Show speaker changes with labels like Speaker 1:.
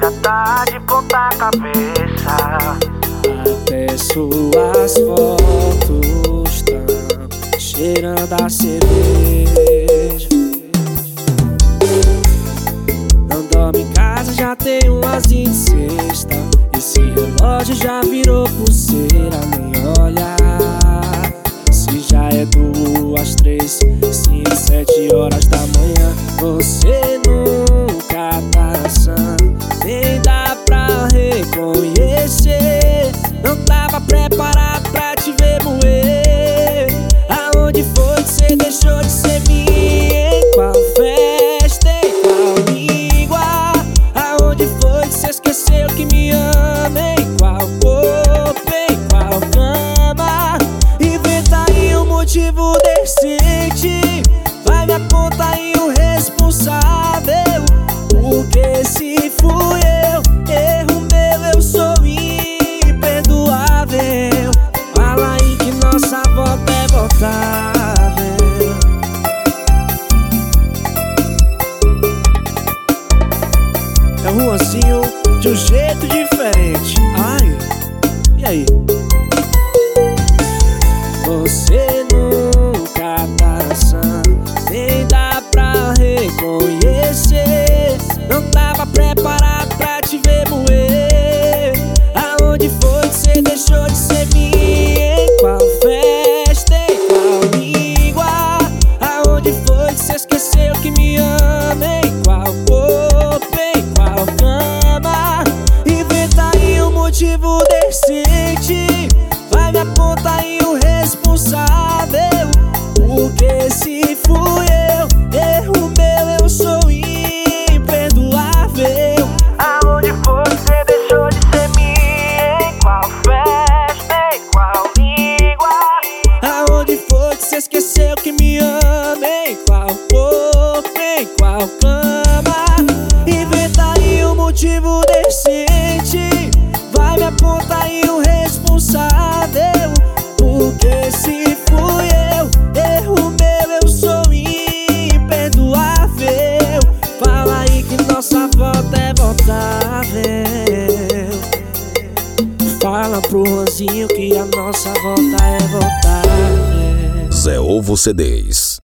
Speaker 1: vida tá de ponta cabeça.
Speaker 2: Até suas fotos tão cheirando a cerveja. Não dorme em casa, já tem umas de sexta. Esse relógio já virou pulseira, nem olha. Se já é 2, 3, 5, 7 horas da manhã, você nunca tá sã, nem dá pra reconhecer. Não tava preparado pra te ver moer. Aonde foi que você deixou de ser minha? Em qual festa, em qual língua? Aonde foi que você esqueceu que me ama? Em qual corpo, em qual cama? Inventa aí um motivo decente, vai me apontar aí o responsável. Porque se fui eu, erro meu, eu sou imperdoável. Fala aí que nossa volta é voltável. É o Juanzinho de um jeito diferente. Ai, e aí? Você nunca tá sã, nem dá pra reconhecer. Não tava preparado pra te ver moer. Aonde foi que você deixou de ser minha? Em qual festa, em qual língua? Aonde foi que você esqueceu que me ama? Em qual corpo, em qual cama? Inventa aí um motivo decente, vai me apontar aí o responsável. Porque se fui eu, erro meu, eu sou imperdoável.
Speaker 1: Aonde você deixou de ser minha? Em qual festa, em qual língua?
Speaker 2: Aonde foi que você esqueceu que me ama? Em qual corpo, em qual cama? Inventa aí um motivo decente, vai me apontar aí o responsável. Porque se fui eu, erro meu, eu sou imperdoável. Fala aí que nossa volta é voltável. Fala pro Juanzinho que a nossa volta é voltável.
Speaker 3: Zé Ovo CDs.